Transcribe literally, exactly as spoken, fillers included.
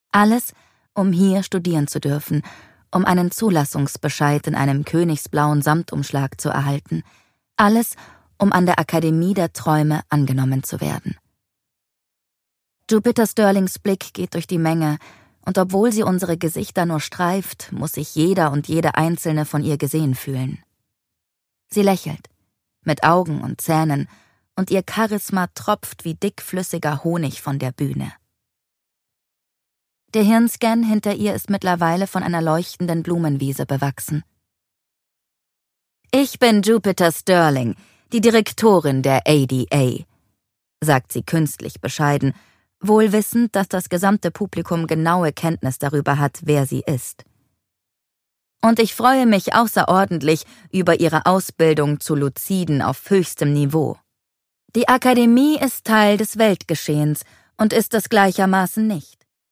Alles, um hier studieren zu dürfen, um einen Zulassungsbescheid in einem königsblauen Samtumschlag zu erhalten. Alles, um an der Akademie der Träume angenommen zu werden. Jupiter Sterlings Blick geht durch die Menge, und obwohl sie unsere Gesichter nur streift, muss sich jeder und jede einzelne von ihr gesehen fühlen. Sie lächelt, mit Augen und Zähnen, und ihr Charisma tropft wie dickflüssiger Honig von der Bühne. Der Hirnscan hinter ihr ist mittlerweile von einer leuchtenden Blumenwiese bewachsen. »Ich bin Jupiter Sterling, die Direktorin der A D A«, sagt sie künstlich bescheiden, wohl wissend, dass das gesamte Publikum genaue Kenntnis darüber hat, wer sie ist. Und ich freue mich außerordentlich über ihre Ausbildung zu Luziden auf höchstem Niveau. Die Akademie ist Teil des Weltgeschehens und ist es gleichermaßen nicht.